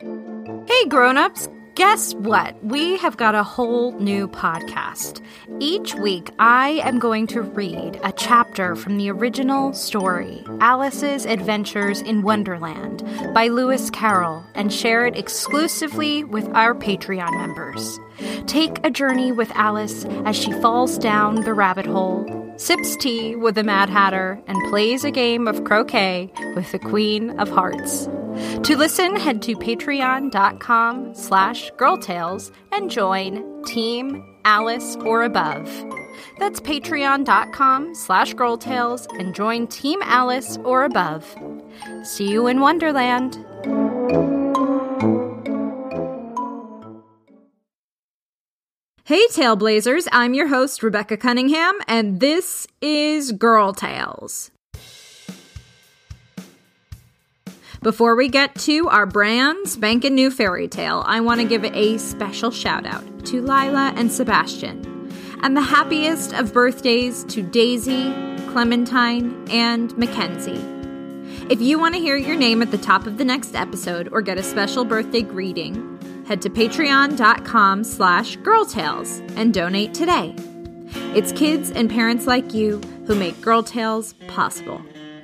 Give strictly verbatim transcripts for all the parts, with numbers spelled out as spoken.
Hey grown-ups, guess what? We have got a whole new podcast. Each week, I am going to read a chapter from the original story, Alice's Adventures in Wonderland, by Lewis Carroll, and share it exclusively with our Patreon members. Take a journey with Alice as she falls down the rabbit hole, sips tea with the Mad Hatter, and plays a game of croquet with the Queen of Hearts. To listen, head to patreon.com slash girltales and join Team Alice or Above. That's patreon.com slash girltales and join Team Alice or Above. See you in Wonderland. Hey Tailblazers, I'm your host Rebecca Cunningham, and this is Girl Tales. Before we get to our brand spanking new fairy tale, I want to give a special shout out to Lila and Sebastian, and the happiest of birthdays to Daisy, Clementine, and Mackenzie. If you want to hear your name at the top of the next episode or get a special birthday greeting, head to patreon.com slash girltales and donate today. It's kids and parents like you who make Girl Tales possible.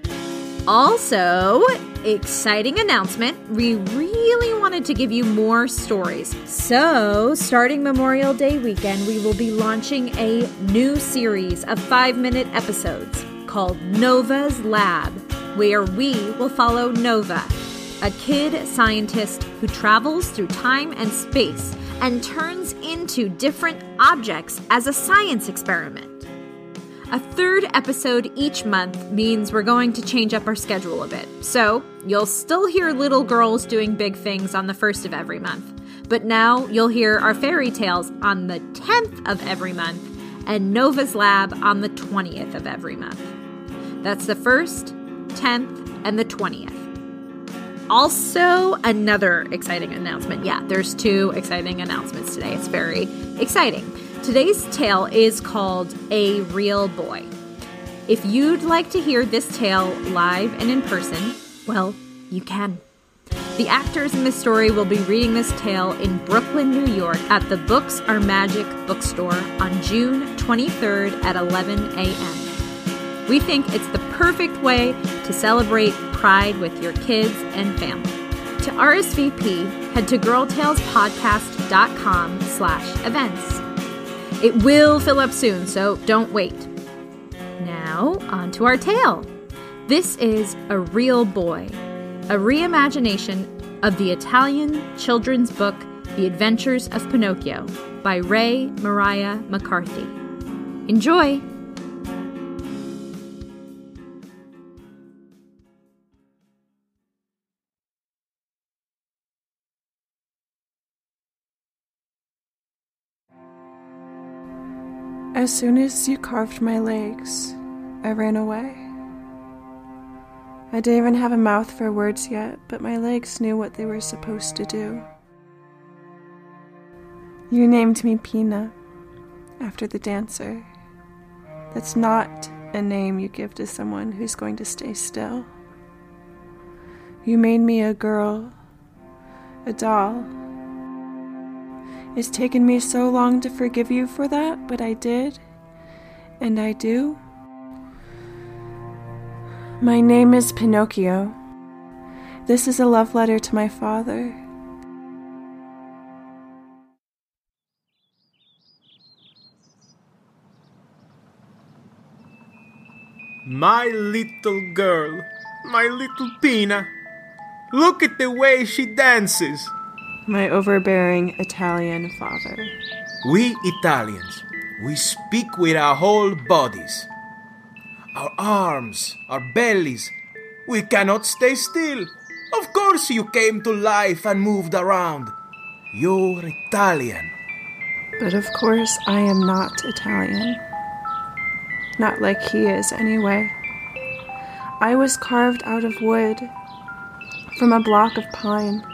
Also, exciting announcement, we really wanted to give you more stories. So, starting Memorial Day weekend, we will be launching a new series of five-minute episodes called Nova's Lab, where we will follow Nova, a kid scientist who travels through time and space and turns into different objects as a science experiment. A third episode each month means we're going to change up our schedule a bit. So, you'll still hear little girls doing big things on the first of every month. But now you'll hear our fairy tales on the tenth of every month and Nova's Lab on the twentieth of every month. That's the first, tenth, and the twentieth. Also, another exciting announcement. Yeah, there's two exciting announcements today. It's very exciting. Today's tale is called A Real Boy. If you'd like to hear this tale live and in person, well, you can. The actors in this story will be reading this tale in Brooklyn, New York at the Books Are Magic bookstore on June twenty-third at eleven a.m. We think it's the perfect way to celebrate Pride with your kids and family. To R S V P, head to girltalespodcast.com slash events. It will fill up soon, so don't wait. Now, on to our tale. This is A Real Boy, a reimagination of the Italian children's book The Adventures of Pinocchio by Ray Mariah McCarthy. Enjoy! As soon as you carved my legs, I ran away. I didn't even have a mouth for words yet, but my legs knew what they were supposed to do. You named me Pina, after the dancer. That's not a name you give to someone who's going to stay still. You made me a girl, a doll. It's taken me so long to forgive you for that, but I did, and I do. My name is Pinocchio. This is a love letter to my father. My little girl, my little Pina. Look at the way she dances. My overbearing Italian father. We Italians, we speak with our whole bodies. Our arms, our bellies. We cannot stay still. Of course you came to life and moved around. You're Italian. But of course I am not Italian. Not like he is, anyway. I was carved out of wood, from a block of pine.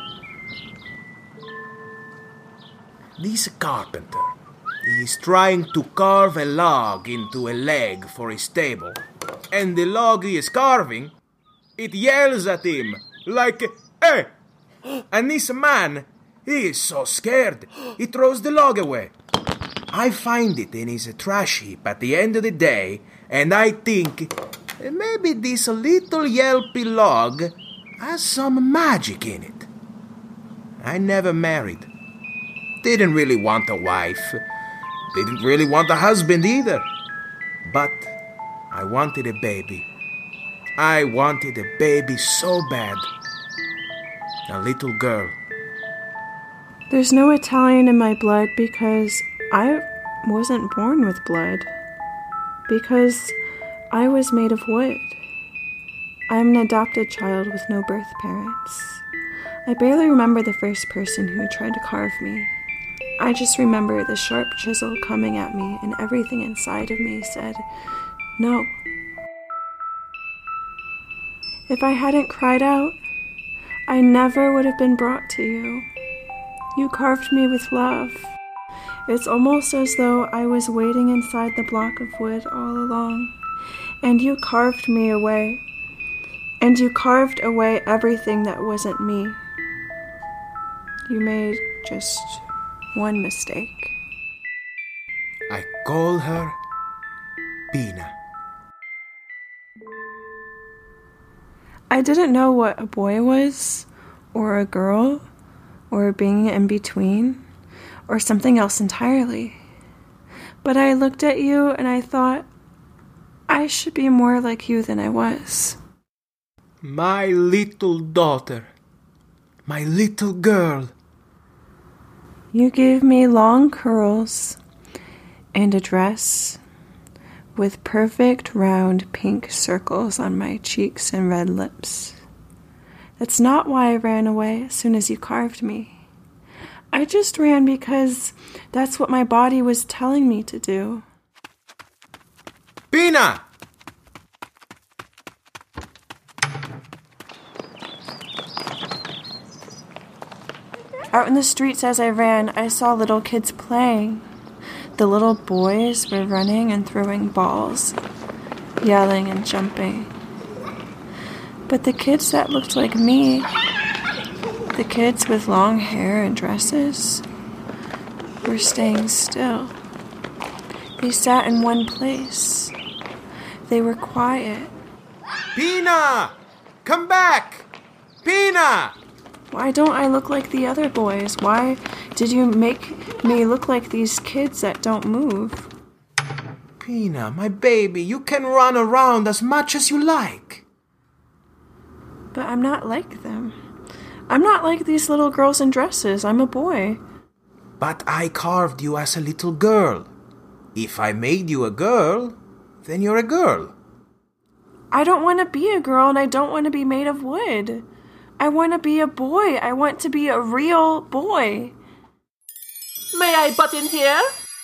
This carpenter, he is trying to carve a log into a leg for his table. And the log he is carving, it yells at him like, "Hey, And this man, he is so scared, he throws the log away. I find it in his trash heap at the end of the day, and I think maybe this little yelpy log has some magic in it. I never married. Didn't really want a wife. Didn't really want a husband either. But I wanted a baby. I wanted a baby so bad. A little girl. There's no Italian in my blood because I wasn't born with blood. Because I was made of wood. I'm an adopted child with no birth parents. I barely remember the first person who tried to carve me. I just remember the sharp chisel coming at me, and everything inside of me said, no. If I hadn't cried out, I never would have been brought to you. You carved me with love. It's almost as though I was waiting inside the block of wood all along, and you carved me away, and you carved away everything that wasn't me. You made just one mistake. I call her Pina. I didn't know what a boy was, or a girl, or being in between, or something else entirely. But I looked at you and I thought, I should be more like you than I was. My little daughter. My little girl. You gave me long curls and a dress with perfect round pink circles on my cheeks and red lips. That's not why I ran away as soon as you carved me. I just ran because that's what my body was telling me to do. Pina! Out in the streets as I ran, I saw little kids playing. The little boys were running and throwing balls, yelling and jumping. But the kids that looked like me, the kids with long hair and dresses, were staying still. They sat in one place. They were quiet. Pina! Come back! Pina! Why don't I look like the other boys? Why did you make me look like these kids that don't move? Pina, my baby, you can run around as much as you like. But I'm not like them. I'm not like these little girls in dresses. I'm a boy. But I carved you as a little girl. If I made you a girl, then you're a girl. I don't want to be a girl, and I don't want to be made of wood. I want to be a boy. I want to be a real boy. May I butt in here?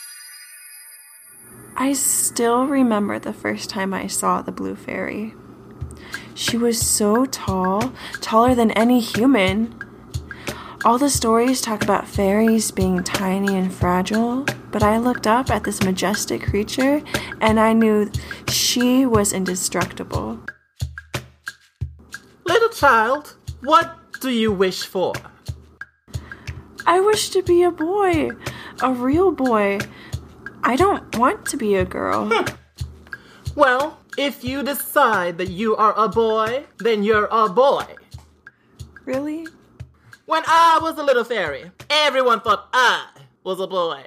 I still remember the first time I saw the blue fairy. She was so tall, taller than any human. All the stories talk about fairies being tiny and fragile, but I looked up at this majestic creature and I knew she was indestructible. Little child, what do you wish for? I wish to be a boy, a real boy. I don't want to be a girl. Well, if you decide that you are a boy, then you're a boy. Really? When I was a little fairy, everyone thought I was a boy.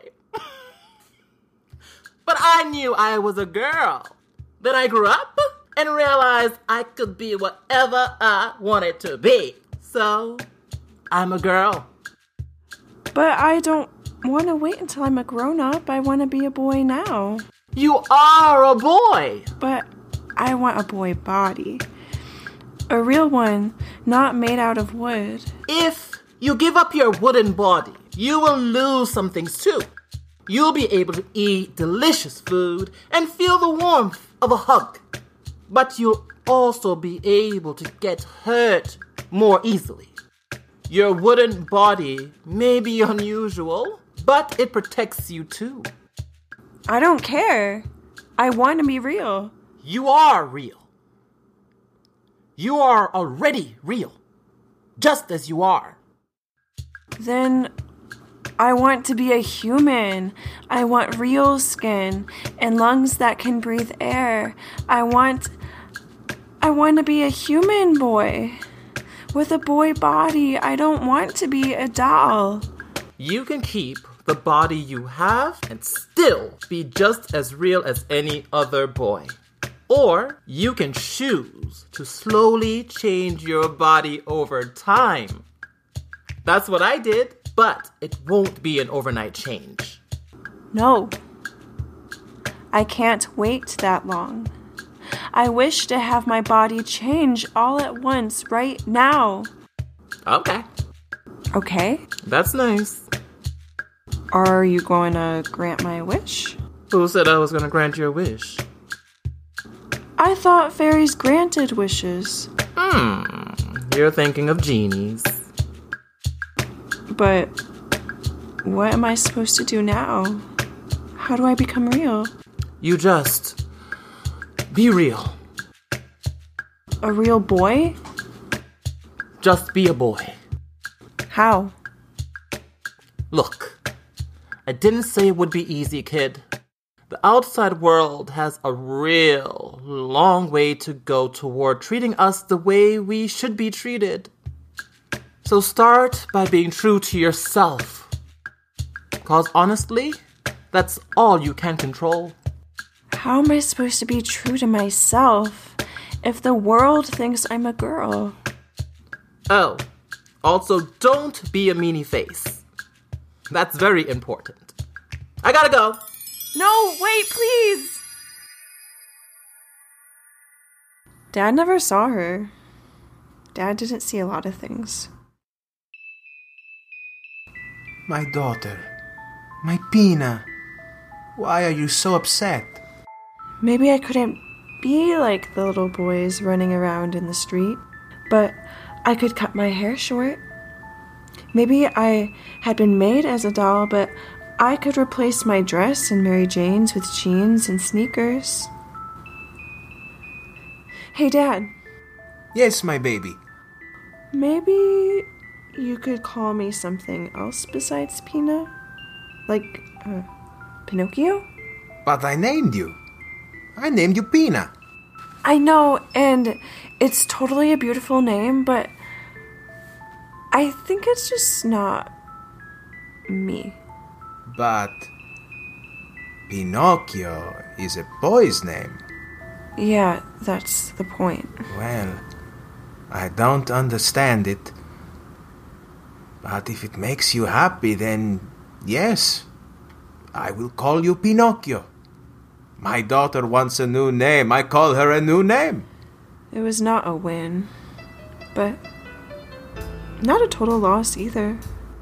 But I knew I was a girl. Then I grew up and realized I could be whatever I wanted to be. So, I'm a girl. But I don't want to wait until I'm a grown-up. I want to be a boy now. You are a boy. But I want a boy body. A real one, not made out of wood. If you give up your wooden body, you will lose some things too. You'll be able to eat delicious food and feel the warmth of a hug. But you'll also be able to get hurt more easily. Your wooden body may be unusual, but it protects you too. I don't care. I want to be real. You are real. You are already real, just as you are. Then I want to be a human. I want real skin and lungs that can breathe air. I want... I want to be a human boy. With a boy body. I don't want to be a doll. You can keep the body you have and still be just as real as any other boy. Or you can choose to slowly change your body over time. That's what I did, but it won't be an overnight change. No. I can't wait that long. I wish to have my body change all at once right now. Okay. Okay. That's nice. Are you going to grant my wish? Who said I was going to grant your wish? I thought fairies granted wishes. Hmm. You're thinking of genies. But what am I supposed to do now? How do I become real? You just be real. A real boy? Just be a boy. How? Look, I didn't say it would be easy, kid. The outside world has a real long way to go toward treating us the way we should be treated. So start by being true to yourself. 'Cause honestly, that's all you can control. How am I supposed to be true to myself if the world thinks I'm a girl? Oh, also don't be a meanie face. That's very important. I gotta go. No, wait, please! Dad never saw her. Dad didn't see a lot of things. My daughter, my Pina, why are you so upset? Maybe I couldn't be like the little boys running around in the street, but I could cut my hair short. Maybe I had been made as a doll, but I could replace my dress and Mary Jane's with jeans and sneakers. Hey, Dad. Yes, my baby. Maybe you could call me something else besides Pina? Like, uh, Pinocchio? But I named you. I named you Pina. I know, and it's totally a beautiful name, but I think it's just not me. But Pinocchio is a boy's name. Yeah, that's the point. Well, I don't understand it. But if it makes you happy, then yes, I will call you Pinocchio. My daughter wants a new name. I call her a new name. It was not a win, but not a total loss either.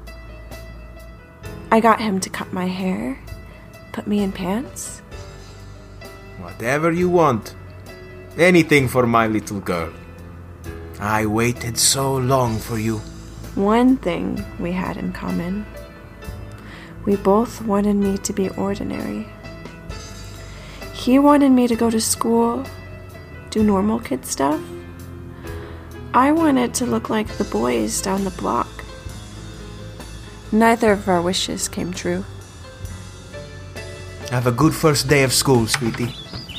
I got him to cut my hair, put me in pants. Whatever you want. Anything for my little girl. I waited so long for you. One thing we had in common. We both wanted me to be ordinary. He wanted me to go to school, do normal kid stuff. I wanted to look like the boys down the block. Neither of our wishes came true. Have a good first day of school, sweetie.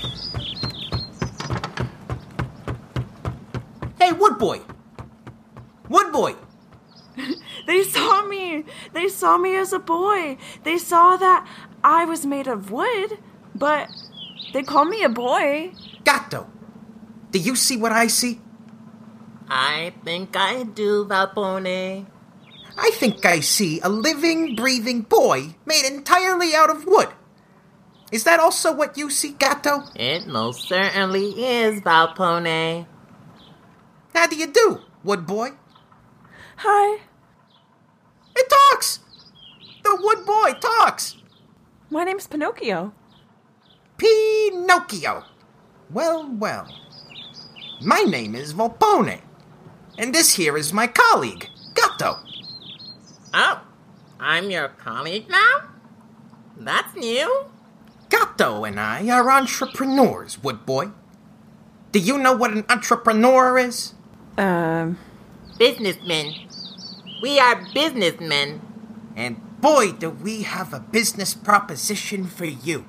Hey, Woodboy! Woodboy! They saw me! They saw me as a boy! They saw that I was made of wood, but they called me a boy. Gatto! Do you see what I see? I think I do, Valpone. I think I see a living, breathing boy made entirely out of wood. Is that also what you see, Gatto? It most certainly is, Valpone. How do you do, Wood Boy? Hi, It talks! The Wood Boy talks! my name's Pinocchio. Pinocchio. Well, well. My name is Volpone. And this here is my colleague, Gatto. Oh, I'm your colleague now? That's new. Gatto and I are entrepreneurs, Wood Boy. Do you know what an entrepreneur is? Um, Businessman. We are businessmen. And boy, do we have a business proposition for you.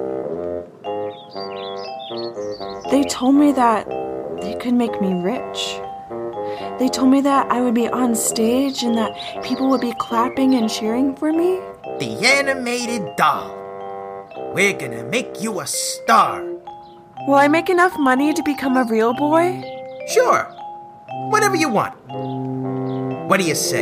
They told me that they could make me rich. They told me that I would be on stage and that people would be clapping and cheering for me. The animated doll. We're gonna make you a star. Will I make enough money to become a real boy? Sure. Whatever you want. What do you say?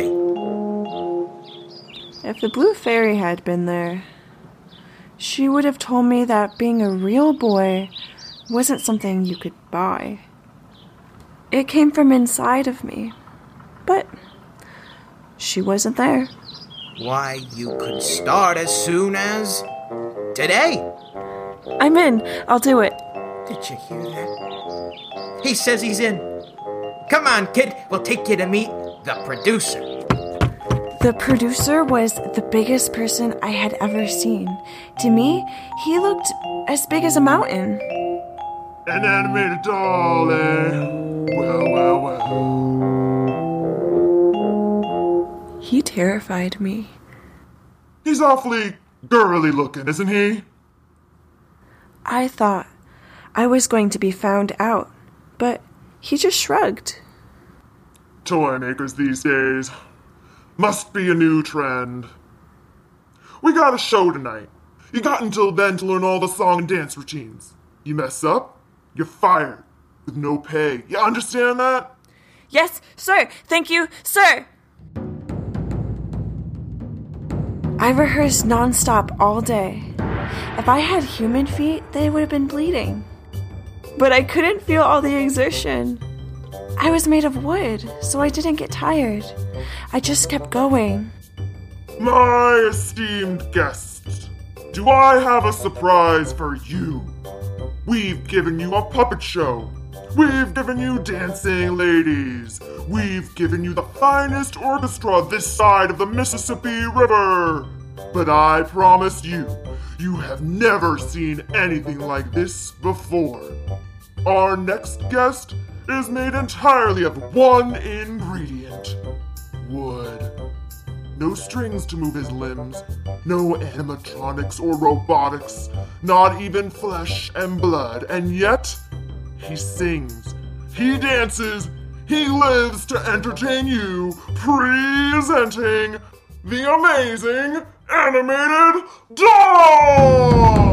If the blue fairy had been there, she would have told me that being a real boy wasn't something you could buy. It came from inside of me. But she wasn't there. Why, you could start as soon as today. I'm in. I'll do it. Did you hear that? He says he's in. Come on, kid. We'll take you to meet the producer. The producer was the biggest person I had ever seen. To me, he looked as big as a mountain. An animated doll, eh? Well, well, well. He terrified me. He's awfully girly looking, isn't he? I thought I was going to be found out, but he just shrugged. Toy makers these days. Must be a new trend. We got a show tonight. You got until then to learn all the song and dance routines. You mess up, you're fired. With no pay. You understand that? Yes, sir. Thank you, sir. I rehearsed nonstop all day. If I had human feet, they would have been bleeding. But I couldn't feel all the exertion. I was made of wood, so I didn't get tired. I just kept going. My esteemed guest, do I have a surprise for you? We've given you a puppet show. We've given you dancing ladies. We've given you the finest orchestra this side of the Mississippi River. But I promise you, you have never seen anything like this before. Our next guest is made entirely of one ingredient: wood. No strings to move his limbs, no animatronics or robotics, not even flesh and blood, and yet he sings, he dances, he lives to entertain you, presenting the amazing animated doll!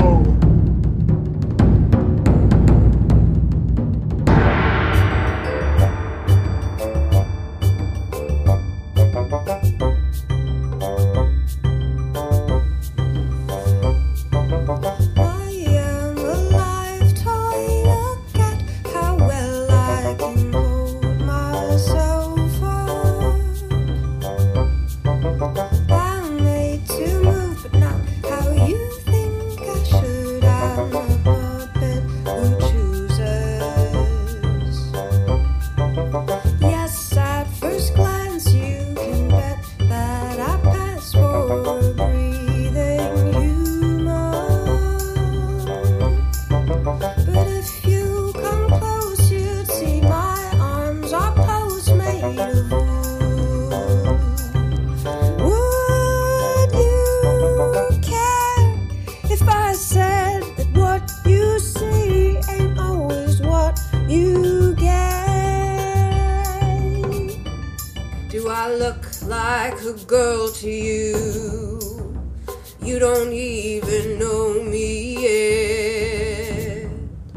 Like a girl to you, you don't even know me yet.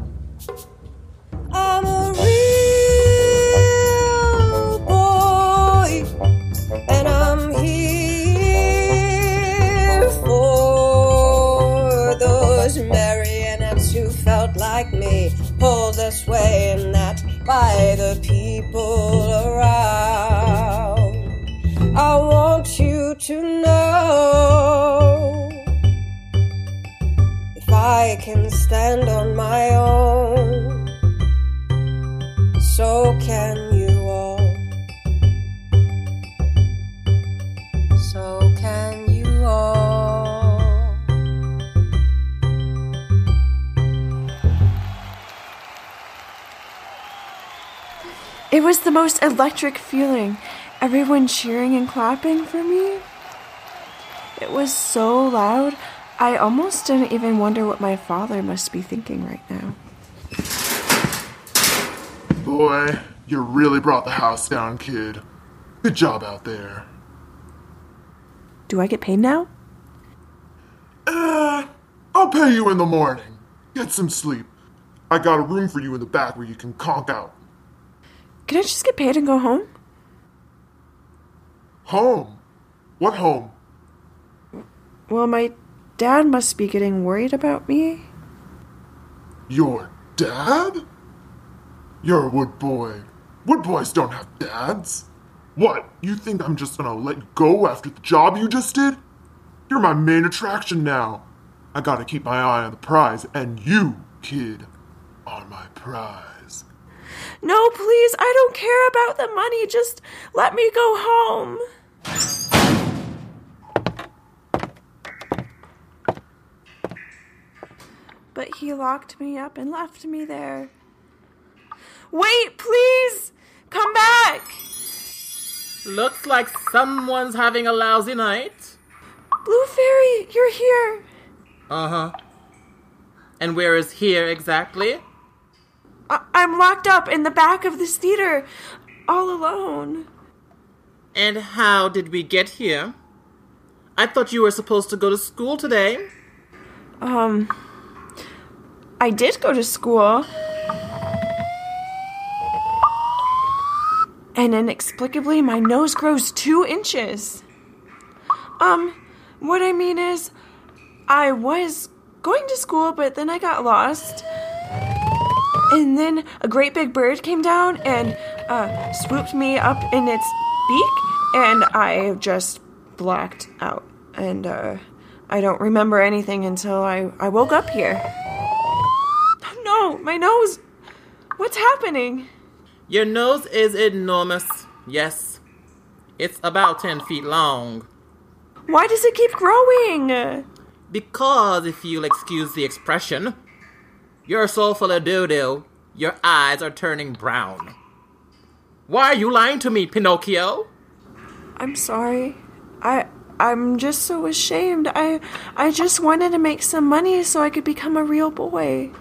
I'm a real boy, and I'm here for those marionettes who felt like me, pulled this way and that by the people around. I want you to know, if I can stand on my own, so can you all. So can you all. It was the most electric feeling. everyone cheering and clapping for me. It was so loud, I almost didn't even wonder what my father must be thinking right now. Boy, you really brought the house down, kid. Good job out there. Do I get paid now? Uh, I'll pay you in the morning. Get some sleep. I got a room for you in the back where you can conk out. Can I just get paid and go home? Home? What home? Well, my dad must be getting worried about me. Your dad? You're a wood boy. Wood boys don't have dads. What, you think I'm just gonna let you go after the job you just did? You're my main attraction now. I gotta keep my eye on the prize, and you, kid, are my prize. No, please, I don't care about the money. Just let me go home. But he locked me up and left me there. Wait, please! Come back! Looks like someone's having a lousy night. Blue Fairy, you're here. Uh-huh. And where is here exactly? I- I'm locked up in the back of this theater, all alone. And how did we get here? I thought you were supposed to go to school today. Um, I did go to school. And inexplicably, my nose grows two inches. Um, what I mean is, I was going to school, but then I got lost. And then a great big bird came down and uh, swooped me up in its beak, and I just blacked out. And uh, I don't remember anything until I, I woke up here. Oh no, my nose! What's happening? Your nose is enormous, yes. It's about ten feet long. Why does it keep growing? Because, if you'll excuse the expression, you're so full of doo-doo, your eyes are turning brown. Why are you lying to me, Pinocchio? I'm sorry. I, I'm just so ashamed. I, I just wanted to make some money so I could become a real boy.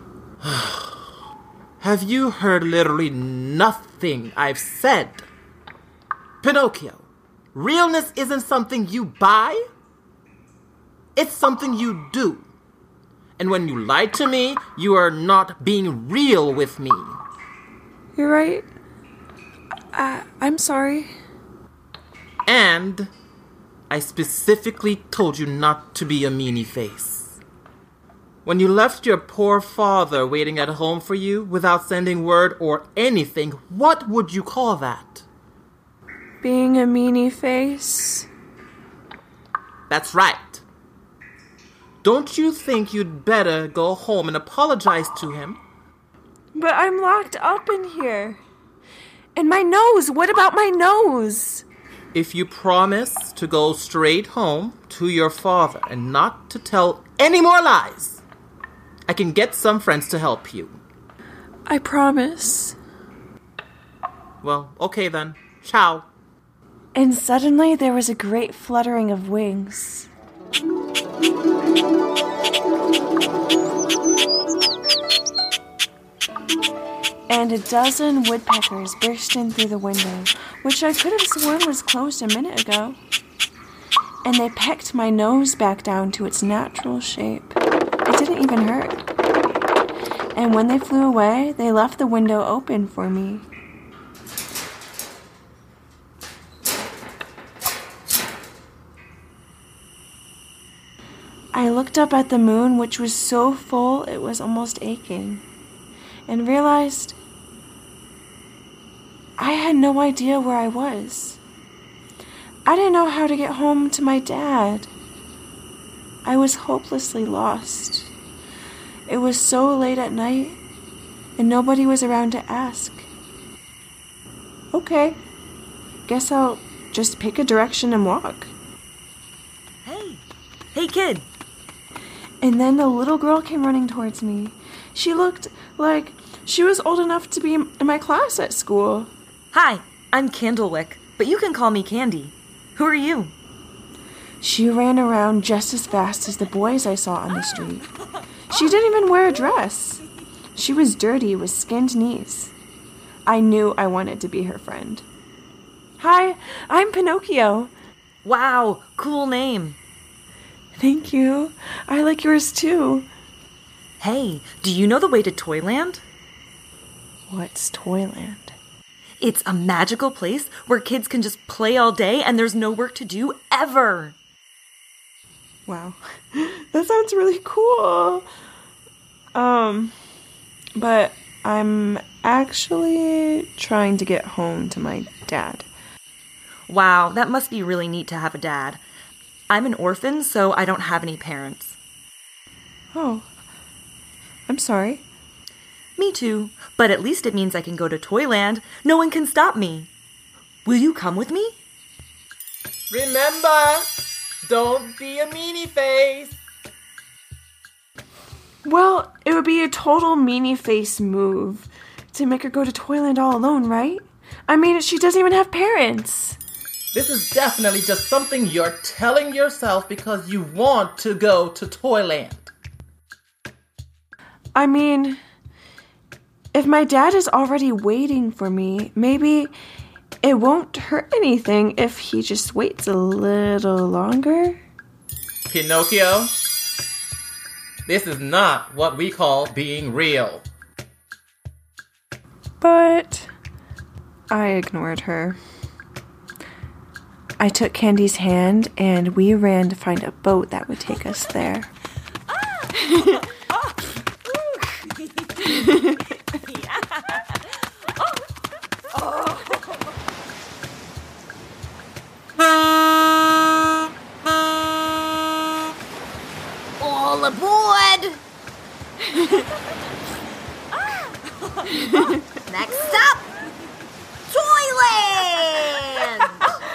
Have you heard literally nothing I've said? Pinocchio, realness isn't something you buy. It's something you do. And when you lie to me, you are not being real with me. You're right. I, I'm sorry. And I specifically told you not to be a meanie face. When you left your poor father waiting at home for you without sending word or anything, what would you call that? Being a meanie face? That's right. Don't you think you'd better go home and apologize to him? But I'm locked up in here. And my nose, what about my nose? If you promise to go straight home to your father and not to tell any more lies, I can get some friends to help you. I promise. Well, okay then. Ciao. And suddenly there was a great fluttering of wings. And a dozen woodpeckers burst in through the window, which I could have sworn was closed a minute ago. And they pecked my nose back down to its natural shape. It didn't even hurt. And when they flew away, they left the window open for me. I looked up at the moon, which was so full it was almost aching, and realized I had no idea where I was. I didn't know how to get home to my dad. I was hopelessly lost. It was so late at night, and nobody was around to ask. Okay, guess I'll just pick a direction and walk. Hey, hey kid. And then the little girl came running towards me. She looked like she was old enough to be in my class at school. Hi, I'm Candlewick. but you can call me Candy. Who are you? She ran around just as fast as the boys I saw on the street. She didn't even wear a dress. She was dirty with skinned knees. I knew I wanted to be her friend. Hi, I'm Pinocchio. Wow, cool name. Thank you. I like yours too. Hey, do you know the way to Toyland? What's Toyland? It's a magical place where kids can just play all day and there's no work to do ever. Wow. That sounds really cool. Um, but I'm actually trying to get home to my dad. Wow, that must be really neat to have a dad. I'm an orphan, so I don't have any parents. Oh, I'm sorry. Me too, but at least it means I can go to Toyland. No one can stop me. Will you come with me? Remember, don't be a meanie face. Well, it would be a total meanie face move to make her go to Toyland all alone, right? I mean, she doesn't even have parents. This is definitely just something you're telling yourself because you want to go to Toyland. I mean, if my dad is already waiting for me, maybe it won't hurt anything if he just waits a little longer. Pinocchio, this is not what we call being real. But I ignored her. I took Candy's hand and we ran to find a boat that would take us there. All aboard! Next up, Toyland!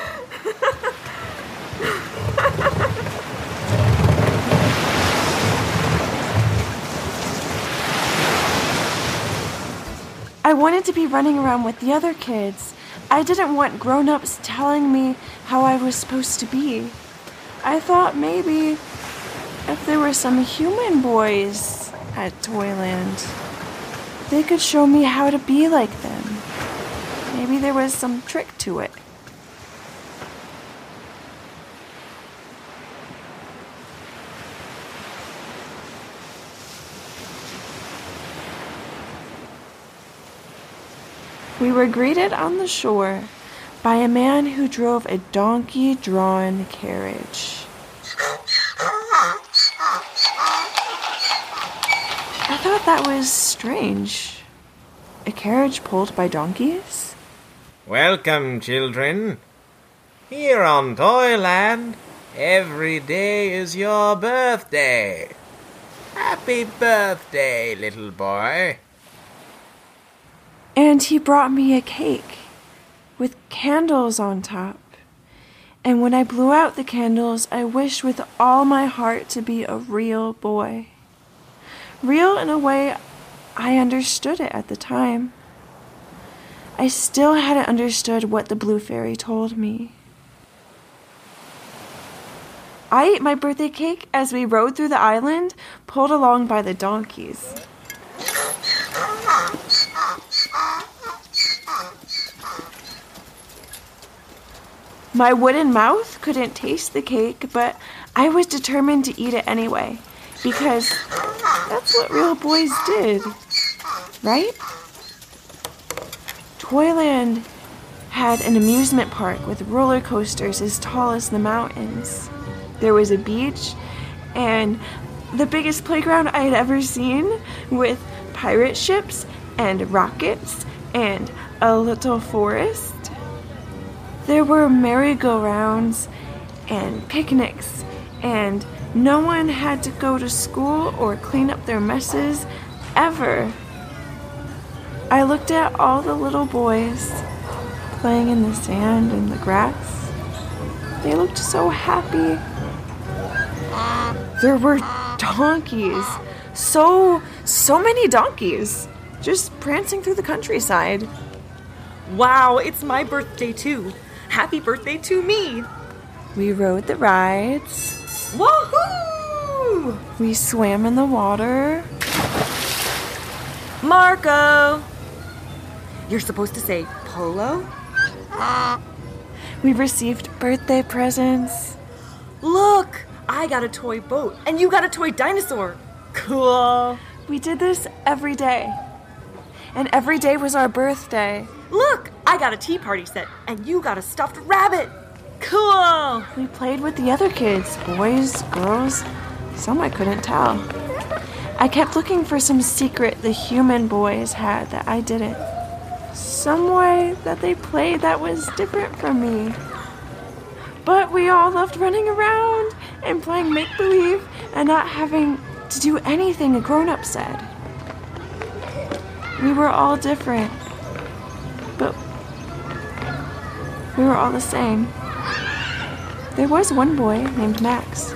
I wanted to be running around with the other kids. I didn't want grown-ups telling me how I was supposed to be. I thought maybe if there were some human boys at Toyland, they could show me how to be like them. Maybe there was some trick to it. We were greeted on the shore by a man who drove a donkey-drawn carriage. I thought that was strange. A carriage pulled by donkeys? Welcome, children. Here on Toyland, every day is your birthday. Happy birthday, little boy. And he brought me a cake with candles on top. And when I blew out the candles, I wished with all my heart to be a real boy. Real in a way I understood it at the time. I still hadn't understood what the Blue Fairy told me. I ate my birthday cake as we rode through the island, pulled along by the donkeys. My wooden mouth couldn't taste the cake, but I was determined to eat it anyway, because that's what real boys did, right? Toyland had an amusement park with roller coasters as tall as the mountains. There was a beach and the biggest playground I had ever seen, with pirate ships and rockets and a little forest. There were merry-go-rounds and picnics, and no one had to go to school or clean up their messes ever. I looked at all the little boys playing in the sand and the grass. They looked so happy. There were donkeys. So, so many donkeys, just prancing through the countryside. Wow, it's my birthday too. Happy birthday to me! We rode the rides. Woohoo! We swam in the water. Marco! You're supposed to say polo? We received birthday presents. Look! I got a toy boat, and you got a toy dinosaur. Cool! We did this every day. And every day was our birthday. Look! I got a tea party set, and you got a stuffed rabbit. Cool! We played with the other kids, boys, girls. Some I couldn't tell. I kept looking for some secret the human boys had that I didn't. Some way that they played that was different from me. But we all loved running around and playing make-believe and not having to do anything a grown-up said. We were all different, but we were all the same. There was one boy named Max.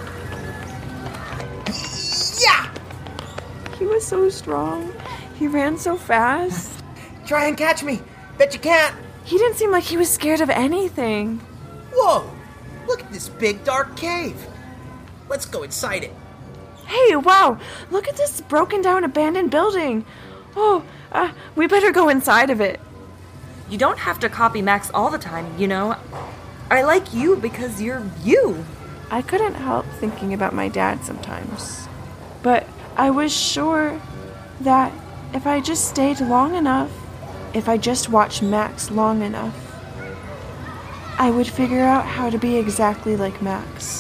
Yeah! He was so strong. He ran so fast. Try and catch me. Bet you can't. He didn't seem like he was scared of anything. Whoa! Look at this big dark cave. Let's go inside it. Hey, wow! Look at this broken down abandoned building. Oh, uh, we better go inside of it. You don't have to copy Max all the time, you know. I like you because you're you. I couldn't help thinking about my dad sometimes. But I was sure that if I just stayed long enough, if I just watched Max long enough, I would figure out how to be exactly like Max.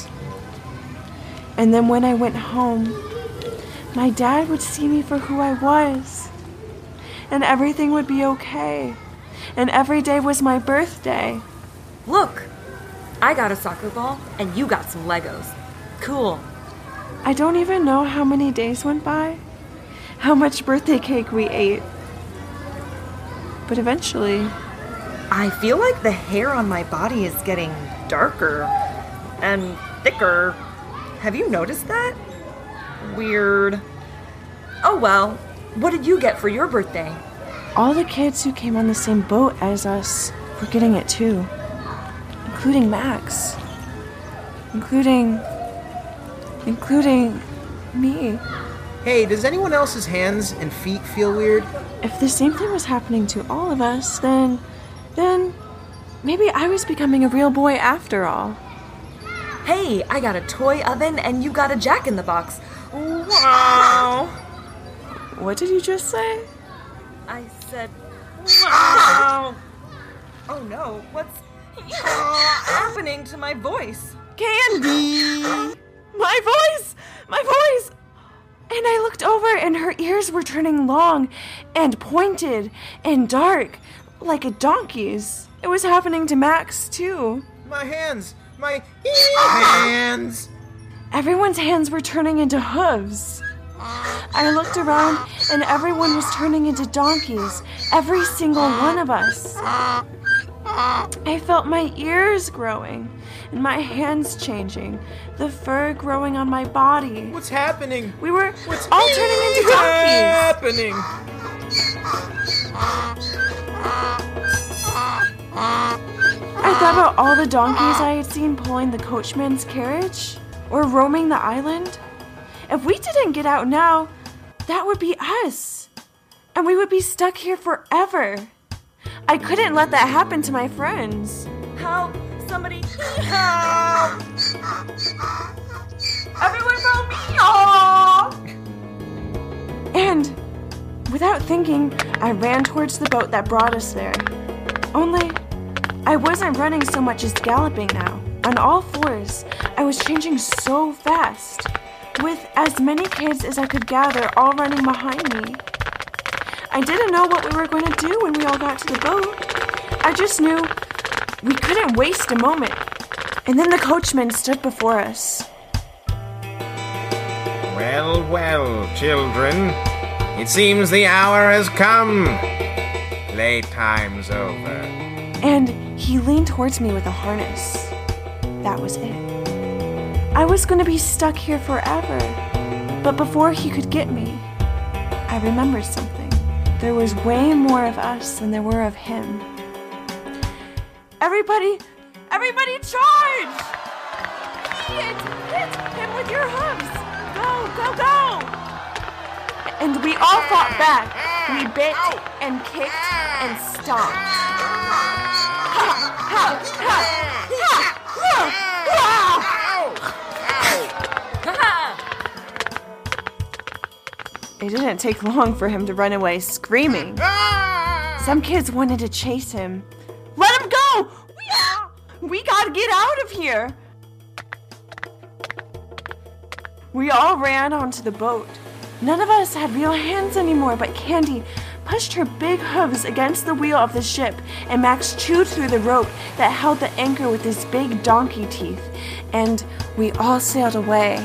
And then when I went home, my dad would see me for who I was. And everything would be okay. And every day was my birthday. Look, I got a soccer ball and you got some Legos. Cool. I don't even know how many days went by, how much birthday cake we ate. But eventually, I feel like the hair on my body is getting darker and thicker. Have you noticed that? Weird. Oh well, what did you get for your birthday? all the kids who came on the same boat as us were getting it too. Including Max. Including... Including me. Hey, does anyone else's hands and feet feel weird? If the same thing was happening to all of us, then... Then... Maybe I was becoming a real boy after all. Hey, I got a toy oven and you got a Jack-in-the-Box. Wow! What did you just say? I said, wow! Oh no, what's happening to my voice? Candy! My voice! My voice! And I looked over and her ears were turning long and pointed and dark, like a donkey's. It was happening to Max, too. My hands! My hands! Everyone's hands were turning into hooves. I looked around and everyone was turning into donkeys. Every single one of us. I felt my ears growing and my hands changing. The fur growing on my body. What's happening? We were What's all turning into donkeys. happening? I thought about all the donkeys I had seen pulling the coachman's carriage or roaming the island. If we didn't get out now, that would be us. And we would be stuck here forever. I couldn't let that happen to my friends. Help! Somebody help! Everyone help me! Oh! And without thinking, I ran towards the boat that brought us there. Only, I wasn't running so much as galloping now. On all fours, I was changing so fast, with as many kids as I could gather all running behind me. I didn't know what we were going to do when we all got to the boat. I just knew we couldn't waste a moment. And then the coachman stood before us. Well, well, children. It seems the hour has come. Playtime's over. And he leaned towards me with a harness. That was it. I was going to be stuck here forever. But before he could get me, I remembered something. There was way more of us than there were of him. Everybody, Everybody charge! Hit! Hit him with your hooves! Go, go, go! And we all fought back. We bit and kicked and stomped. Ha! Ha! Ha! Ha! Ha! It didn't take long for him to run away screaming. Some kids wanted to chase him. Let him go! We, we gotta get out of here! We all ran onto the boat. None of us had real hands anymore, but Candy pushed her big hooves against the wheel of the ship, and Max chewed through the rope that held the anchor with his big donkey teeth, and we all sailed away.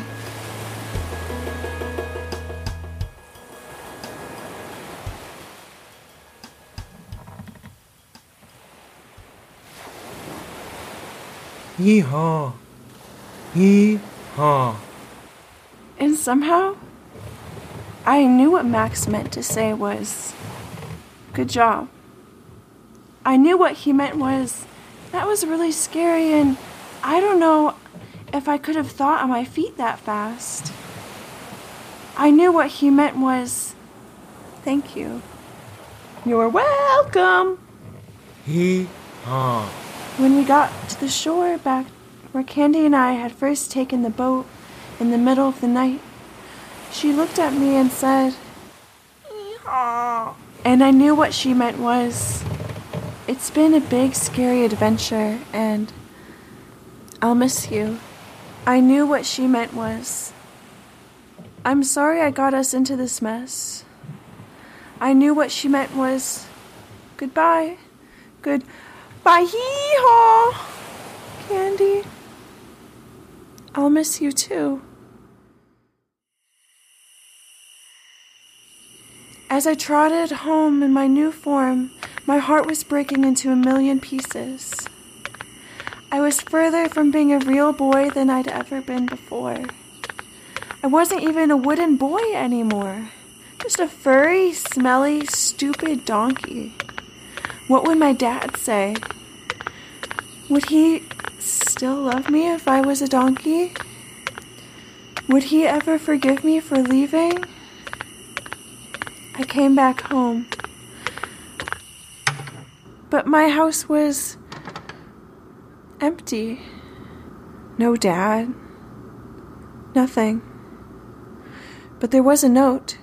Yee-haw. Yee-haw. And somehow, I knew what Max meant to say was, good job. I knew what he meant was, that was really scary, and I don't know if I could have thought on my feet that fast. I knew what he meant was, thank you. You're welcome. Hee-haw. When we got to the shore back where Candy and I had first taken the boat in the middle of the night, she looked at me and said, "Yeehaw." And I knew what she meant was, it's been a big, scary adventure, and I'll miss you. I knew what she meant was, I'm sorry I got us into this mess. I knew what she meant was, goodbye. Good. Bye, hee-haw, Candy. I'll miss you too. As I trotted home in my new form, my heart was breaking into a million pieces. I was further from being a real boy than I'd ever been before. I wasn't even a wooden boy anymore, just a furry, smelly, stupid donkey. What would my dad say? Would he still love me if I was a donkey? Would he ever forgive me for leaving? I came back home. But my house was empty. No dad. Nothing. But there was a note.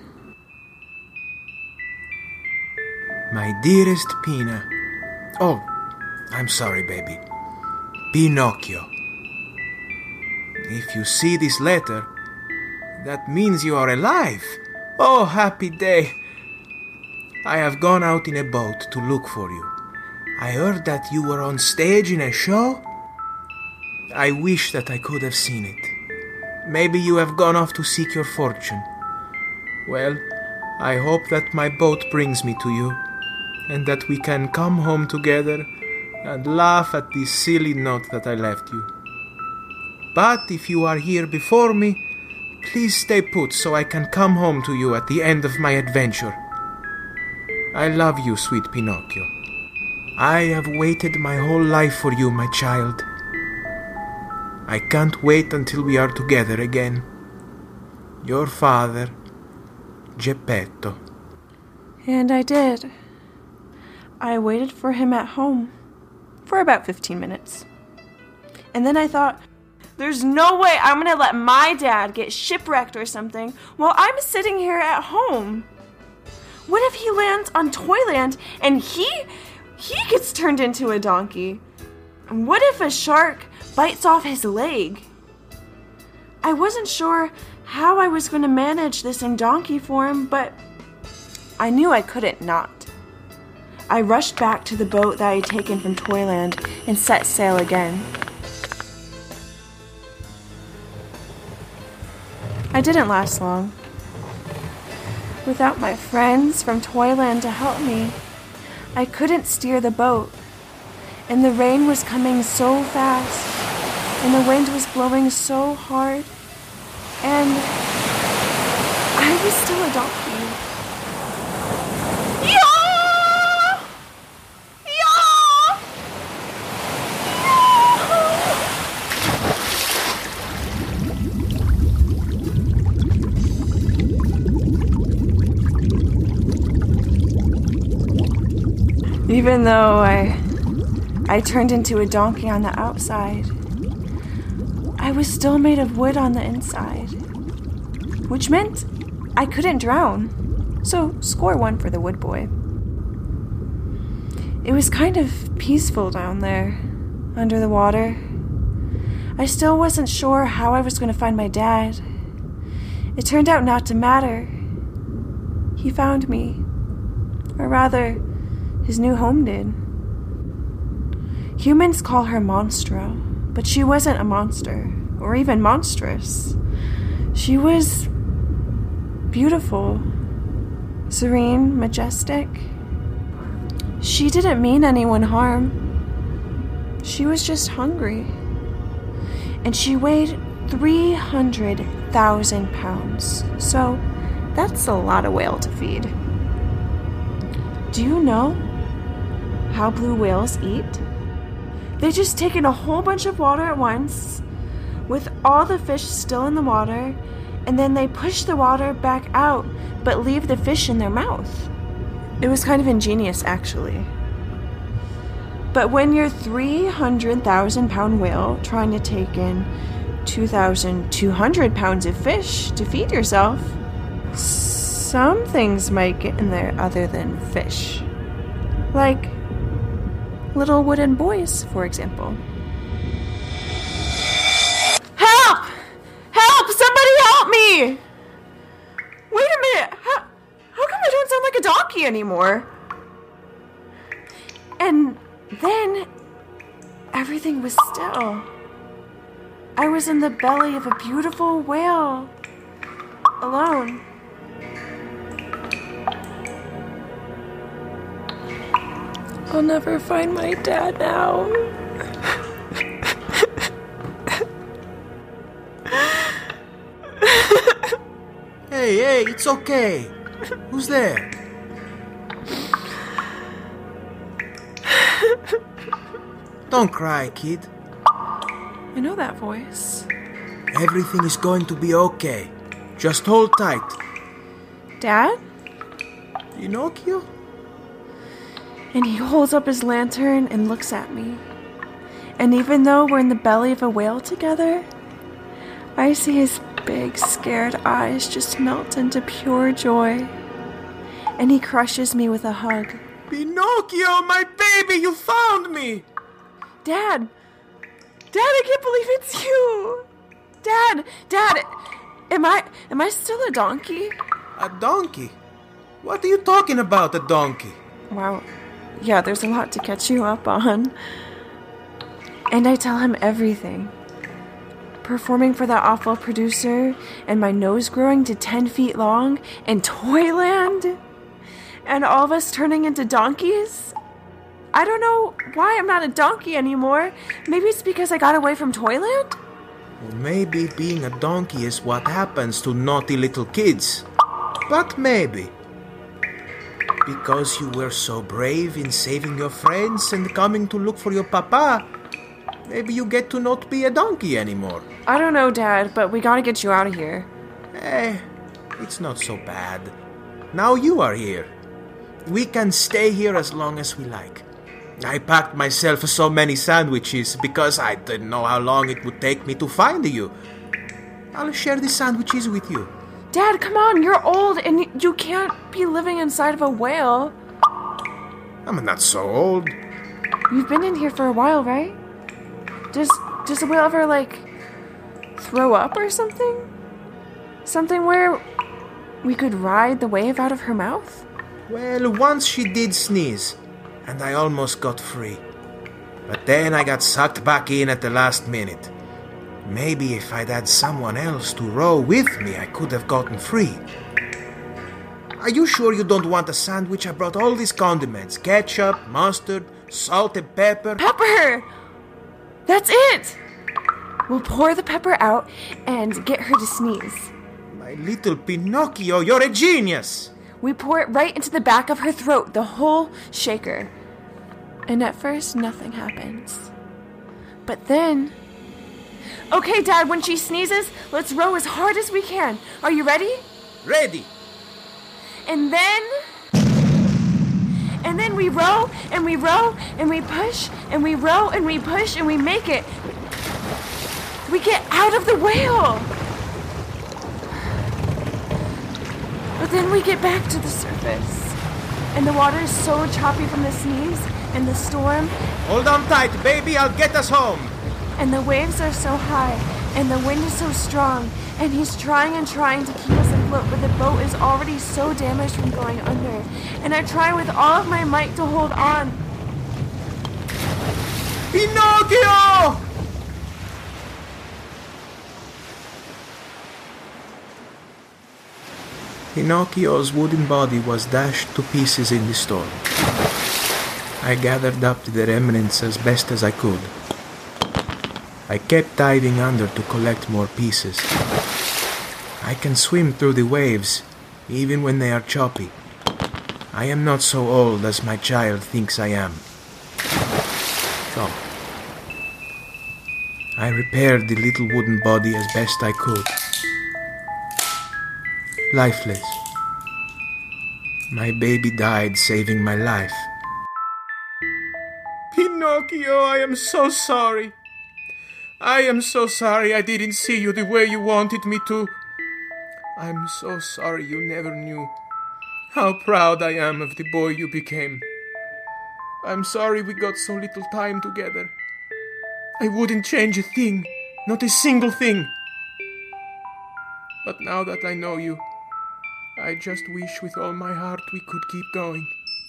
My dearest Pina. Oh, I'm sorry, baby. Pinocchio. If you see this letter, that means you are alive. Oh, happy day. I have gone out in a boat to look for you. I heard that you were on stage in a show. I wish that I could have seen it. Maybe you have gone off to seek your fortune. Well, I hope that my boat brings me to you, and that we can come home together and laugh at this silly note that I left you. But if you are here before me, please stay put so I can come home to you at the end of my adventure. I love you, sweet Pinocchio. I have waited my whole life for you, my child. I can't wait until we are together again. Your father, Geppetto. And I did. I waited for him at home for about fifteen minutes. And then I thought, there's no way I'm gonna let my dad get shipwrecked or something while I'm sitting here at home. What if he lands on Toyland and he he gets turned into a donkey? And what if a shark bites off his leg? I wasn't sure how I was going to manage this in donkey form, but I knew I couldn't not. I rushed back to the boat that I had taken from Toyland and set sail again. I didn't last long. Without my friends from Toyland to help me, I couldn't steer the boat, and the rain was coming so fast, and the wind was blowing so hard, and I was still a donkey. Yeah! Yeah! Even though I I turned into a donkey on the outside, I was still made of wood on the inside, which meant I couldn't drown. So score one for the wood boy. It was kind of peaceful down there, under the water. I still wasn't sure how I was going to find my dad. It turned out not to matter. He found me. Or rather, his new home did. Humans call her Monstro, but she wasn't a monster, or even monstrous. She was beautiful, serene, majestic. She didn't mean anyone harm. She was just hungry. And she weighed three hundred thousand pounds, so that's a lot of whale to feed. Do you know how blue whales eat? They just take in a whole bunch of water at once, with all the fish still in the water, and then they push the water back out, but leave the fish in their mouth. It was kind of ingenious, actually. But when you're three hundred thousand pound whale trying to take in two thousand two hundred pounds of fish to feed yourself, some things might get in there other than fish. Like little wooden boys, for example. Help! Help! Somebody help me! Wait a minute! How, how come I don't sound like a donkey anymore? And then everything was still. I was in the belly of a beautiful whale, alone. I'll never find my dad now. Hey, hey, it's okay. Who's there? Don't cry, kid. I know that voice. Everything is going to be okay. Just hold tight. Dad? Pinocchio? And he holds up his lantern and looks at me. And even though we're in the belly of a whale together, I see his big, scared eyes just melt into pure joy. And he crushes me with a hug. Pinocchio, my baby, you found me! Dad! Dad, I can't believe it's you! Dad! Dad! Am I, am I still a donkey? A donkey? What are you talking about, a donkey? Wow. Yeah, there's a lot to catch you up on. And I tell him everything. Performing for that awful producer, and my nose growing to ten feet long, and Toyland, and all of us turning into donkeys. I don't know why I'm not a donkey anymore. Maybe it's because I got away from Toyland? Well, maybe being a donkey is what happens to naughty little kids. But maybe. Because you were so brave in saving your friends and coming to look for your papa, maybe you get to not be a donkey anymore. I don't know, Dad, but we gotta get you out of here. Eh, it's not so bad. Now you are here. We can stay here as long as we like. I packed myself so many sandwiches because I didn't know how long it would take me to find you. I'll share the sandwiches with you. Dad, come on, you're old and you can't be living inside of a whale. I'm not so old. You've been in here for a while, right? Does, does a whale ever, like, throw up or something? Something where we could ride the wave out of her mouth? Well, once she did sneeze, and I almost got free. But then I got sucked back in at the last minute. Maybe if I'd had someone else to row with me, I could have gotten free. Are you sure you don't want a sandwich? I brought all these condiments. Ketchup, mustard, salt and pepper. Pepper! That's it! We'll pour the pepper out and get her to sneeze. My little Pinocchio, you're a genius! We pour it right into the back of her throat, the whole shaker. And at first, nothing happens. But then... Okay, Dad, when she sneezes, let's row as hard as we can. Are you ready? Ready! And then... And then we row, and we row, and we push, and we row, and we push, and we make it. We get out of the whale. But then we get back to the surface, and the water is so choppy from the sneeze and the storm. Hold on tight, baby, I'll get us home. And the waves are so high, and the wind is so strong, and he's trying and trying to keep us afloat, but the boat is already so damaged from going under. And I try with all of my might to hold on. Pinocchio! Pinocchio's wooden body was dashed to pieces in the storm. I gathered up the remnants as best as I could. I kept diving under to collect more pieces. I can swim through the waves, even when they are choppy. I am not so old as my child thinks I am. Come. I repaired the little wooden body as best I could. Lifeless. My baby died saving my life. Pinocchio, I am so sorry. I am so sorry I didn't see you the way you wanted me to. I'm so sorry you never knew how proud I am of the boy you became. I'm sorry we got so little time together. I wouldn't change a thing, not a single thing. But now that I know you, I just wish with all my heart we could keep going.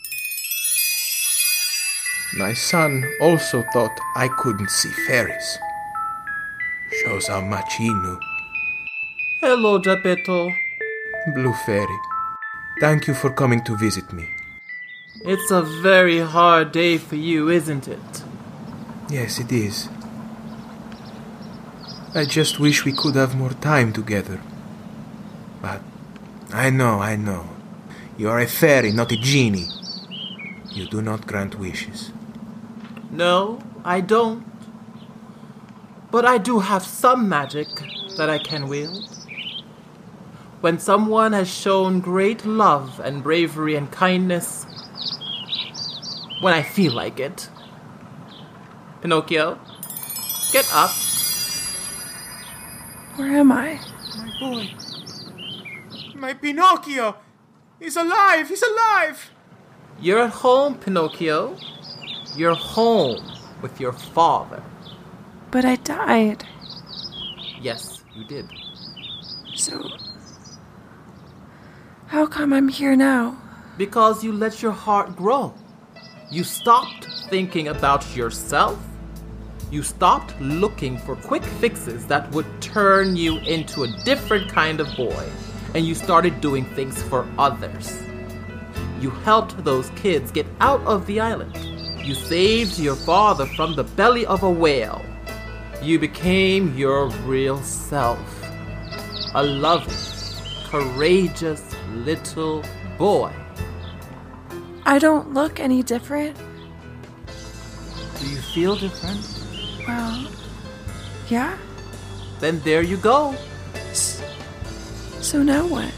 My son also thought I couldn't see fairies. Shows how much he knew. Hello, Geppetto. Blue Fairy, thank you for coming to visit me. It's a very hard day for you, isn't it? Yes, it is. I just wish we could have more time together. But I know, I know. You are a fairy, not a genie. You do not grant wishes. No, I don't. But I do have some magic that I can wield. When someone has shown great love and bravery and kindness, when I feel like it. Pinocchio, get up. Where am I? My boy. My Pinocchio. He's alive. He's alive. You're at home, Pinocchio. You're home with your father. But I died. Yes, you did. So, how come I'm here now? Because you let your heart grow. You stopped thinking about yourself. You stopped looking for quick fixes that would turn you into a different kind of boy. And you started doing things for others. You helped those kids get out of the island. You saved your father from the belly of a whale. You became your real self. A loving, courageous little boy. I don't look any different. Do you feel different? Well, yeah. Then there you go. So now what?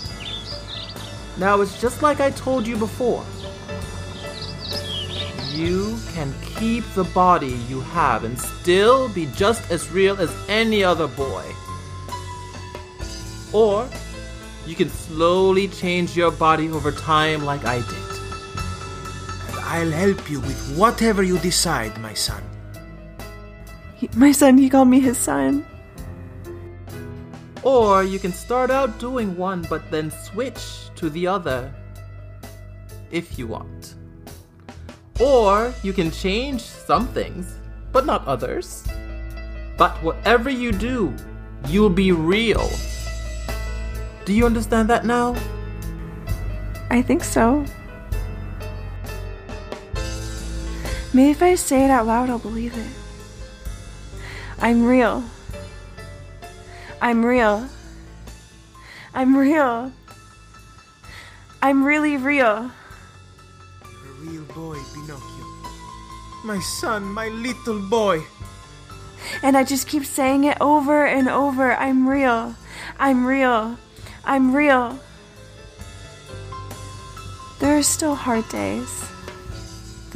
Now it's just like I told you before. You can keep the body you have and still be just as real as any other boy. Or you can slowly change your body over time like I did. I'll help you with whatever you decide, my son. He, my son, he called me his son. Or you can start out doing one but then switch to the other, if you want. Or you can change some things, but not others. But whatever you do, you'll be real. Do you understand that now? I think so. Maybe if I say it out loud, I'll believe it. I'm real. I'm real. I'm real. I'm really real. You're a real boy, Pinocchio. My son, my little boy. And I just keep saying it over and over. I'm real. I'm real. I'm real. There are still hard days.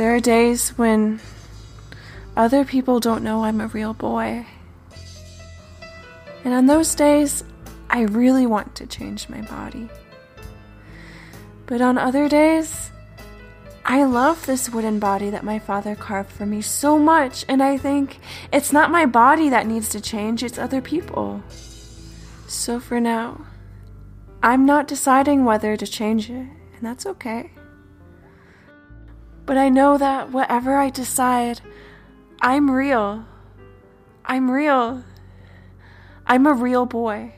There are days when other people don't know I'm a real boy. And on those days, I really want to change my body. But on other days, I love this wooden body that my father carved for me so much, and I think it's not my body that needs to change, it's other people. So for now, I'm not deciding whether to change it, and that's okay. But I know that whatever I decide, I'm real. I'm real. I'm a real boy.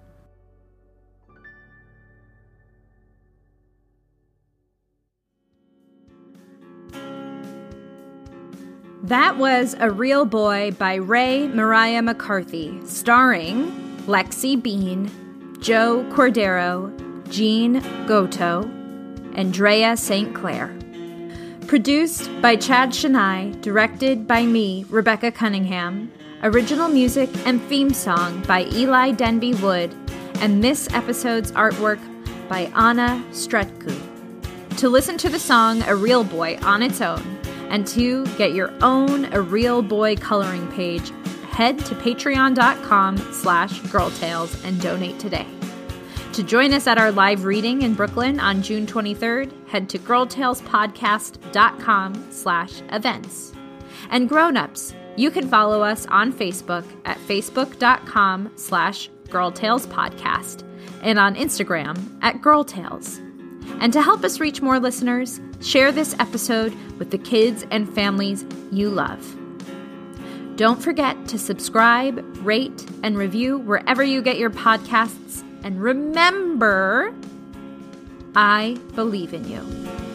That was A Real Boy by Ray Mariah McCarthy, starring Lexi Bean, Joe Cordero, Jean Goto, and Drea Saint Clair. Produced by Chad Shania, directed by me, Rebecca Cunningham. Original music and theme song by Eli Denby Wood, and this episode's artwork by Anna Stretku. To listen to the song A Real Boy on its own, and to get your own A Real Boy coloring page, head to patreon.com slash girltales and donate today. To join us at our live reading in Brooklyn on June twenty-third, head to girltalespodcast.com slash events. And grown-ups, you can follow us on Facebook at facebook.com slash girltalespodcast and on Instagram at girltales. And to help us reach more listeners, share this episode with the kids and families you love. Don't forget to subscribe, rate, and review wherever you get your podcasts. And remember, I believe in you.